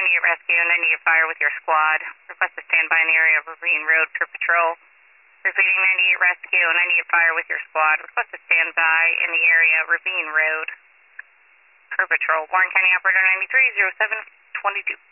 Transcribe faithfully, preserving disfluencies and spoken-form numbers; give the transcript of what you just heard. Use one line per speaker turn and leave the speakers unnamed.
ninety-eight Rescue, ninety-eight Fire with your squad. Request to stand by in the area of Ravine Road per patrol. Repeating ninety-eight Rescue, ninety-eight Fire with your squad. Request to stand by in the area of Ravine Road per patrol. Warren County Operator ninety-three, zero seven twenty-two.